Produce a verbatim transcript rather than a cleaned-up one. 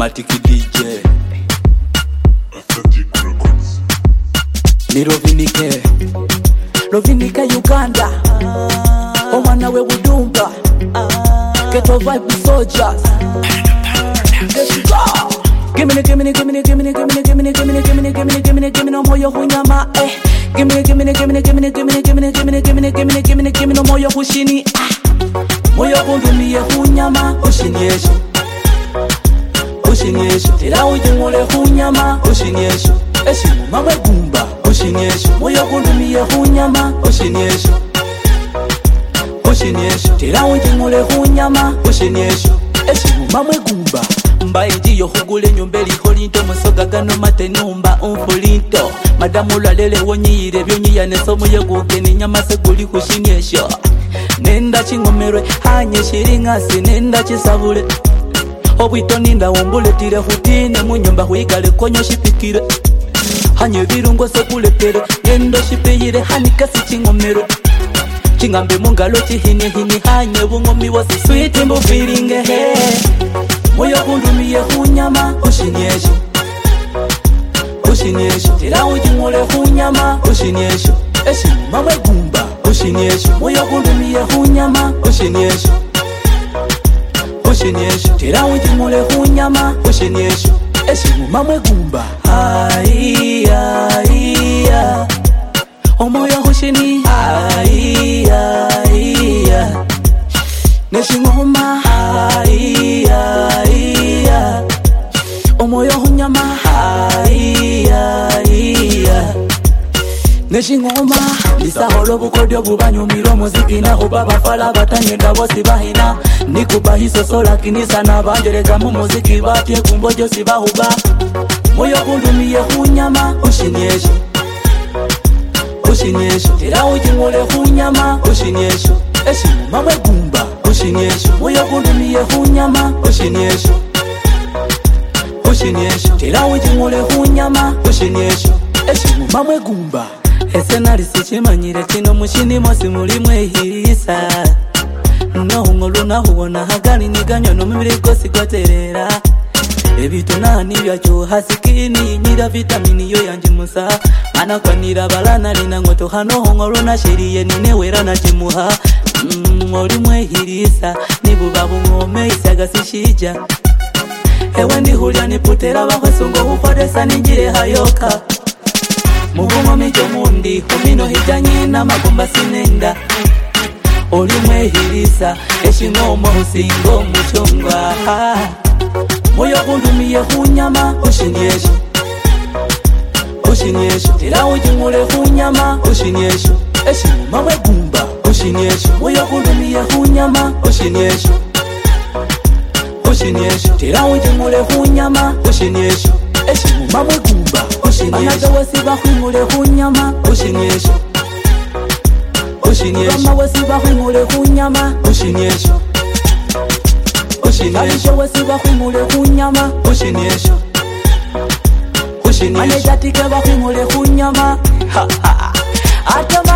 Automatic D J ni Rovinike Rovinike Uganda Omwana we Budumba Ghetto Vibe Soldiers. Let's go. Gimme gimme gimme gimme gimme gimme gimme gimme gimme gimme gimme gimme no moyo hunyama eh. Gimme gimme gimme gimme gimme gimme gimme gimme gimme gimme gimme no moyo hushini moyo kundumie hunyama ushinyesho ushinyesho tira ujimule hunyama ushinyesho eshimu mama gumba ushinyesho moyo kundumie hunyama ushinyesho ushinyesho tira ujimule hunyama ushinyesho eshimu mama gumba mbaiji yo hugule nyombeli holinto musoga gano matenumba umfulinto madamu lalele wonyire byonyiya nesomo yegugeni nyama seguli kushinyesho nenda chingomerwe hanye shiringasi nenda chisabule obwito ninda wombule tire hutine munyumba huigale konyo shipikire hanye birungo sekulepere nendo shipeyire hanikasi chingomerwe chingambe mungalo chihine hini hanye bungomi wasi sweet mbu feeling he moyo kundumie hunyama ushinyesho ushinyesho tira ujimule hunyama ushinyesho eshimu mama gumba ushinyesho moyo kundumie hunyama ushinyesho ushinyesho tira ujimule hunyama ushinyesho eshimu mama gumba ai ai ai omoyo hushini ai ai ai neshingoma ai ai ai omoyo hunyama ai ai ai neshingoma lisaholo bukodyo bubanyumiro muziki naho babafala batanyenda bosi bahina nikuba hiso sola kinisa nabanjereza mu muziki batye kumbojo sibahuba moyo kundumie hunyama ushinyesho ushinyesho tira ujimule hunyama ushinyesho eshimu mama gumba ushinyesho moyo kundumie hunyama ushinyesho ushinyesho tira ujimule hunyama ushinyesho eshimu mama gumba esenali sichimanyire kino mushini mosi mulimwe hisa nohungo lunahubona hagani niganyo nomubiri gosi gwaterera ebitu nani byacho hasikini nyira vitamini yo yanje musa anakwanira balana lina ngoto hano hongo luna shiriye nine wera na chimuha mulimwe hirisa nibubabu ngome isaga sishija ewe ndi hulya niputera bahwesongo hukodesa ninjire hayoka mubumo micho mundi humino hitanye na magumba sinenda olimwe hirisa eshingomo husingo muchongwa moyo kundumie hunyama ushinyesho ushinyesho tira ujimule hunyama ushinyesho eshimu mama gumba ushinyesho moyo kundumie hunyama ushinyesho ushinyesho tira ujimule hunyama ushinyesho eshimu mama gumba ushinyesho anaga wasiba humule hunyama ushinyesho ushinyesho mama wasiba humule hunyama ushinyesho ushinyesho wasiba humule hunyama ushinyesho ushinyesho anejatike bahumule hunyama ha ha ata